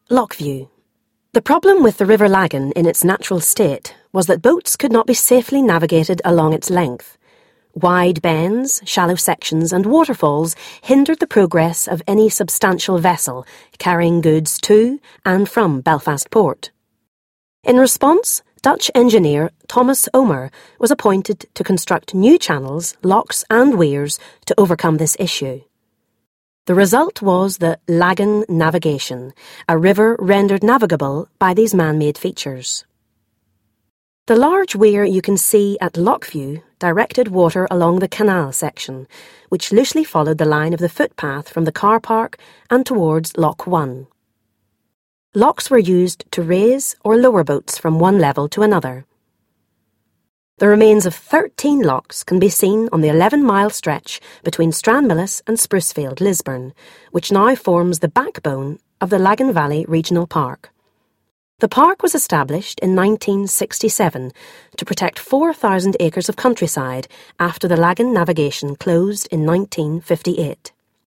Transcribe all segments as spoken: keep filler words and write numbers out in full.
Lochview. The problem with the River Lagan in its natural state was that boats could not be safely navigated along its length. Wide bends, shallow sections and waterfalls hindered the progress of any substantial vessel carrying goods to and from Belfast Port. In response, Dutch engineer Thomas Omer was appointed to construct new channels, locks and weirs to overcome this issue. The result was the Lagan Navigation, a river rendered navigable by these man-made features. The large weir you can see at Lochview directed water along the canal section, which loosely followed the line of the footpath from the car park and towards Loch One. Locks were used to raise or lower boats from one level to another. The remains of thirteen locks can be seen on the eleven-mile stretch between Stranmillis and Sprucefield, Lisburn, which now forms the backbone of the Lagan Valley Regional Park. The park was established in nineteen sixty-seven to protect four thousand acres of countryside after the Lagan navigation closed in nineteen fifty-eight.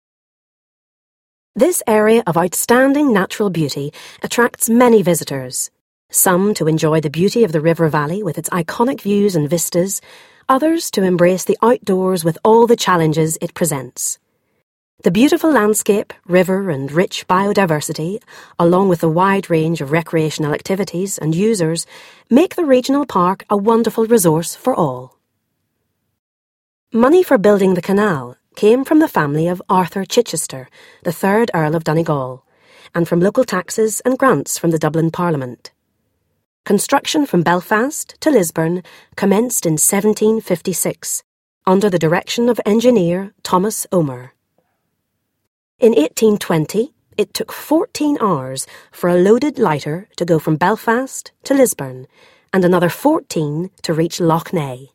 This area of outstanding natural beauty attracts many visitors, some to enjoy the beauty of the river valley with its iconic views and vistas, others to embrace the outdoors with all the challenges it presents. The beautiful landscape, river and rich biodiversity, along with the wide range of recreational activities and users, make the regional park a wonderful resource for all. Money for building the canal came from the family of Arthur Chichester, the third Earl of Donegal, and from local taxes and grants from the Dublin Parliament. Construction from Belfast to Lisburn commenced in seventeen fifty-six, under the direction of engineer Thomas Omer. In eighteen twenty, it took fourteen hours for a loaded lighter to go from Belfast to Lisburn, and another fourteen to reach Lough Neagh.